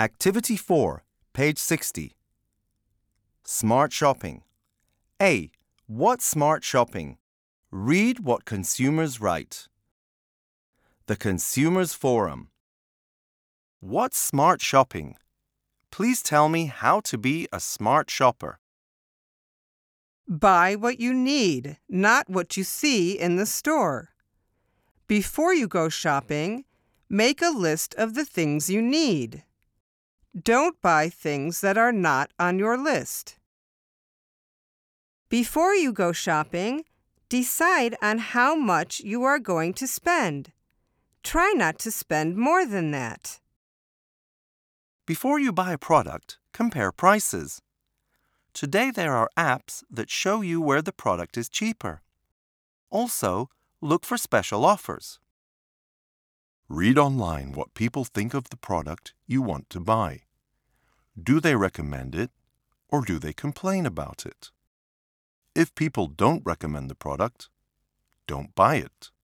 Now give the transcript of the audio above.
Activity 4, page 60. Smart shopping. A. What smart shopping? Read what consumers write. The Consumers Forum. What's smart shopping? Please tell me how to be a smart shopper. Buy what you need, not what you see in the store. Before you go shopping, make a list of the things you need. Don't buy things that are not on your list. Before you go shopping, decide on how much you are going to spend. Try not to spend more than that. Before you buy a product, compare prices. Today there are apps that show you where the product is cheaper. Also, look for special offers. Read online what people think of the product you want to buy. Do they recommend it, or do they complain about it? If people don't recommend the product, don't buy it.